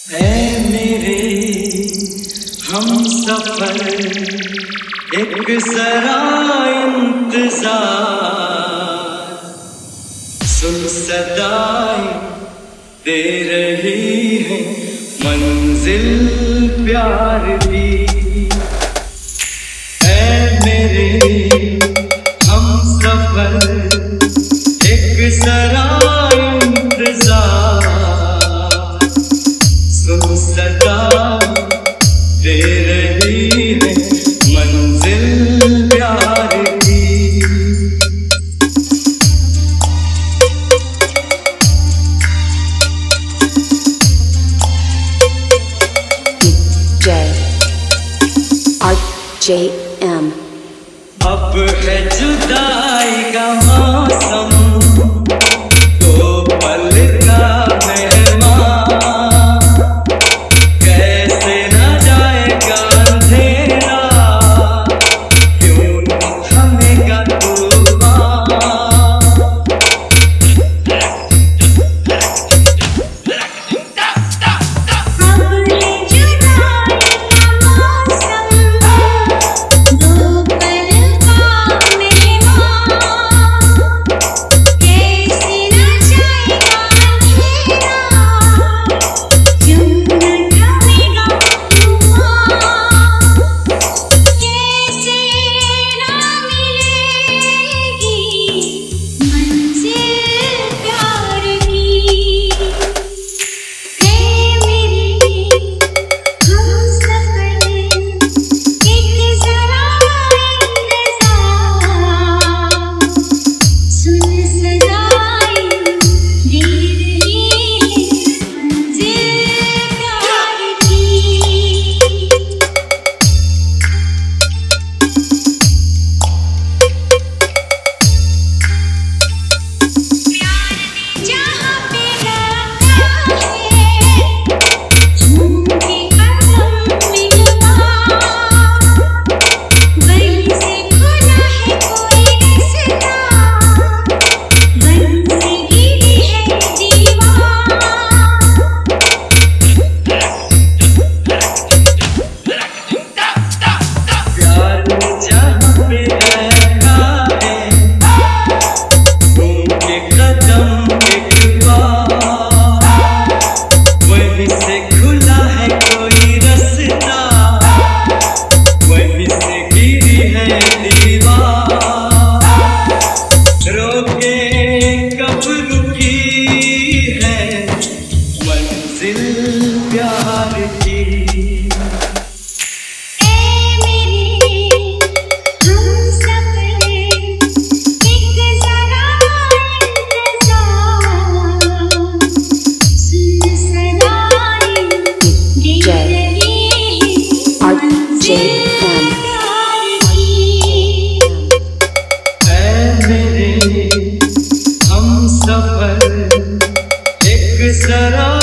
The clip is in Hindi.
ऐ मेरे हम सफर एक जरा इंतजार, सुन सदाएं दे रही है मंजिल प्यार की। ऐ मेरे हम सफर एक जरा इंतजार, सुन सदाएं दे रही है मंजिल प्यार की। RJM अब है जुदाई का मौसम, तो पल का मेहमान, कैसे न जाएगा अंधेरा, क्यों थमेगा तूफान। RJM हम सफर एक जरा